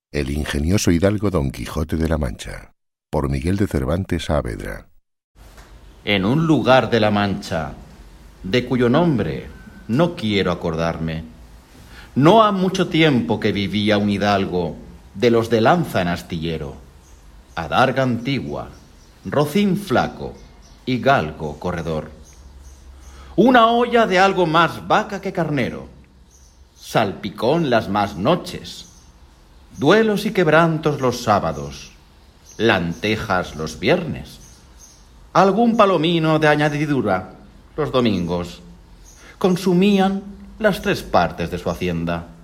El ingenioso hidalgo Don Quijote de la Mancha, por Miguel de Cervantes Saavedra. En un lugar de la Mancha, de cuyo nombre no quiero acordarme, no ha mucho tiempo que vivía un hidalgo de los de lanza en astillero, adarga antigua, rocín flaco y galgo corredor. Una olla de algo más vaca que carnero, salpicón las más noches, duelos y quebrantos los sábados, lantejas los viernes, algún palomino de añadidura los domingos. Consumían las 3 partes de su hacienda.